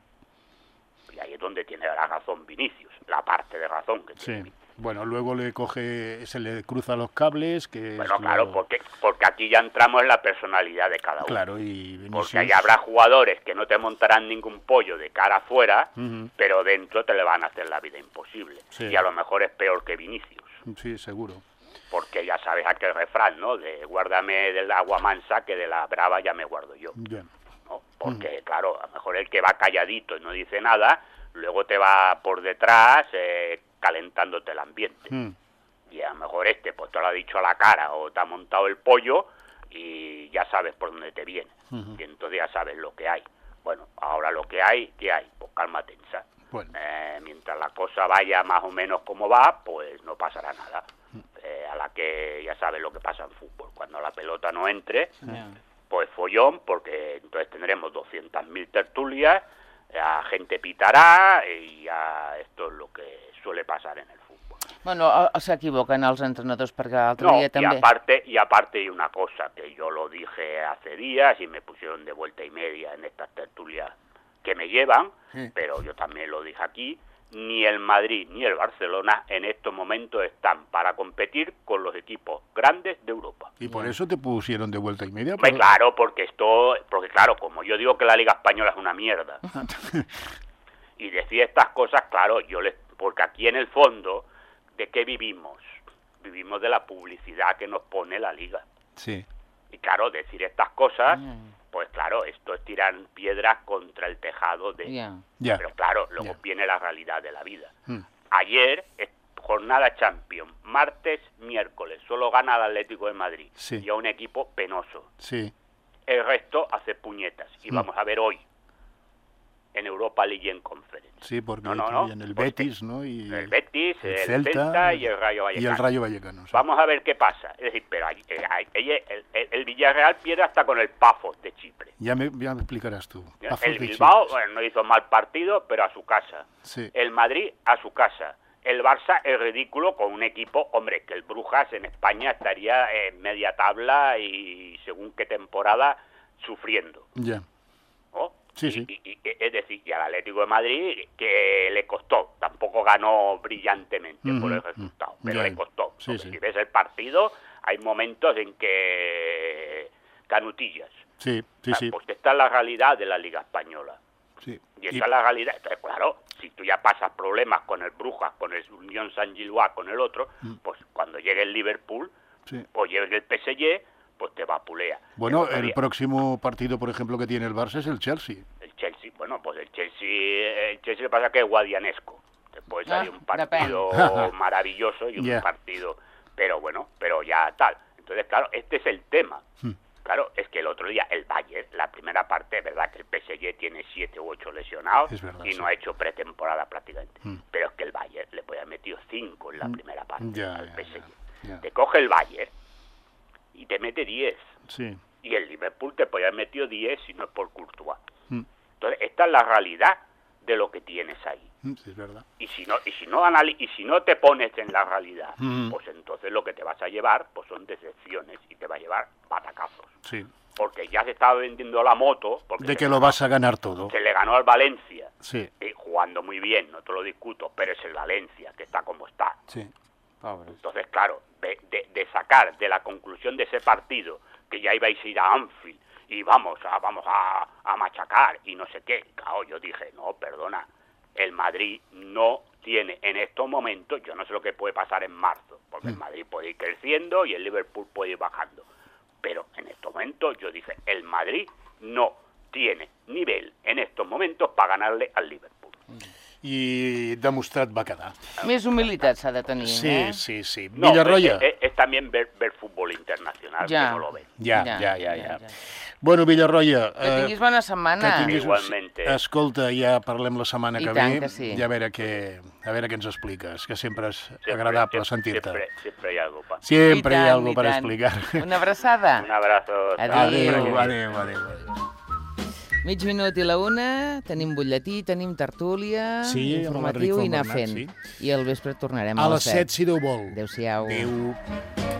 Y ahí es donde tiene la razón Vinicius, la parte de razón que tiene. Sí. Bueno, luego se le cruza los cables, que Bueno, es claro, porque aquí ya entramos en la personalidad de cada uno. Claro, y Vinicius... Porque ahí habrá jugadores que no te montarán ningún pollo de cara afuera, Ujú. pero dentro te le van a hacer la vida imposible. Sí. Y a lo mejor es peor que Vinicius. Sí, seguro. Porque ya sabes aquel refrán, ¿no? De guárdame del agua mansa que de la brava ya me guardo yo. Ya. ¿No? Porque, claro, a lo mejor el que va calladito y no dice nada, luego te va por detrás calentándote el ambiente. Mm. Y a lo mejor pues te lo ha dicho a la cara o te ha montado el pollo y ya sabes por dónde te viene. Y entonces ya sabes lo que hay. Bueno, ahora lo que hay, ¿qué hay? Pues calma tensa. Bueno. Mientras la cosa vaya más o menos como va, pues no pasará nada. A la que ya sabes lo que pasa en fútbol. Cuando la pelota no entre, pues follón, porque entonces tendremos 200.000 tertulias, la gente pitará y ya esto es lo que suele pasar en el fútbol. Bueno, s'equivoquen els entrenadors perquè l'altre No, dia també... y aparte hay una cosa que yo lo dije hace días y me pusieron de vuelta y media en estas tertulias que me llevan, pero yo también lo dije aquí, ni el Madrid ni el Barcelona en estos momentos están para competir con los equipos grandes de Europa. Y por eso te pusieron de vuelta y media. Hombre, claro, porque claro, como yo digo que la Liga Española es una mierda, y decía estas cosas, claro, porque aquí en el fondo, ¿de qué vivimos? Vivimos de la publicidad que nos pone la Liga. Sí. Y claro, decir estas cosas, pues claro, esto es tirar piedras contra el tejado de... Ya. Pero claro, luego viene la realidad de la vida. Ayer, jornada Champions, martes, miércoles, solo gana el Atlético de Madrid. Sí. Y a un equipo penoso. Sí. El resto hace puñetas. Y vamos a ver hoy, en Europa League y en Conference. Sí, porque No. en el Betis, ¿no? Y el Betis, el Celta Celta y el Rayo Vallecano. Y el Rayo Vallecano. Sí. Vamos a ver qué pasa. Es decir, pero el Villarreal pierde hasta con el Pafos de Chipre. Ya me explicarás tú. Pafos El de Bilbao, Chipre. bueno, no hizo mal partido, pero a su casa. Sí. El Madrid a su casa. El Barça es ridículo con un equipo, hombre, que el Brujas en España estaría en media tabla y según qué temporada sufriendo. Ya. ¿No? Sí, sí. Y es decir, y al Atlético de Madrid, que le costó, tampoco ganó brillantemente por el resultado, pero Ya. le costó. Sí, Porque sí. si ves el partido, hay momentos en que canutillas. Sí. Pues esta es la realidad de la Liga Española. Sí. Y esta es la realidad. Entonces, claro, si tú ya pasas problemas con el Brujas, con el Unión Saint-Gilloise, con el otro, pues cuando llegue el Liverpool, Sí. o llegue el PSG, pues te vapulea. Bueno, otro el día- próximo partido, por ejemplo, que tiene el Barça es el Chelsea. El Chelsea, bueno, pues el Chelsea le pasa que es guadianesco. Después hay un partido maravilloso y un Ya. partido, pero bueno, pero ya tal. Entonces, claro, este es el tema. Claro, es que el otro día el Bayern, la primera parte, es verdad que el PSG tiene 7 u 8 lesionados Es verdad, y sí. no ha hecho pretemporada prácticamente. Pero es que el Bayern le puede haber metido 5 en la primera parte al PSG. Ya. Te coge el Bayern y te mete 10. Sí. Y el Liverpool te puede haber metido 10 si no es por Courtois. Entonces, esta es la realidad de lo que tienes ahí. Sí, es verdad. Y si no te pones en la realidad, pues entonces lo que te vas a llevar pues son decepciones y te va a llevar batacazos. Sí. Porque ya se estaba vendiendo la moto. Porque De que lo vas a ganar todo. se le ganó al Valencia. Sí. Jugando muy bien, no te lo discuto, pero es el Valencia que está como está. Sí. Entonces, claro, de sacar de la conclusión de ese partido que ya ibais a ir a Anfield y vamos a machacar y no sé qué. Claro, yo dije, no, perdona, el Madrid no tiene en estos momentos, yo no sé lo que puede pasar en marzo, porque el Madrid puede ir creciendo y el Liverpool puede ir bajando. Pero en estos momentos yo dije, el Madrid no tiene nivel en estos momentos para ganarle al Liverpool. I demostrat va quedar. Més humilitat s'ha de tenir, eh? Sí. No, Villarroya. es también ver fútbol internacional, Ya. que no lo ven. Ja. Ja. Bueno, Villarroya... Que tinguis bona setmana. Igualmente. Escolta, ja parlem la setmana I que tant ve que sí. i a veure què ens expliques, que sempre és agradable sentir-te. Siempre hay algo para. Siempre I hay tant, algo i para tant. explicar. Una abraçada. Un abrazo. Adéu. Adéu. Mig minut i la una, tenim butlletí, tenim tertúlia, Sí, amb informatiu l'Enric i anar Fontbernat, fent. sí. I al vespre tornarem A les 7, si Déu vol. Adéu-siau. Adéu.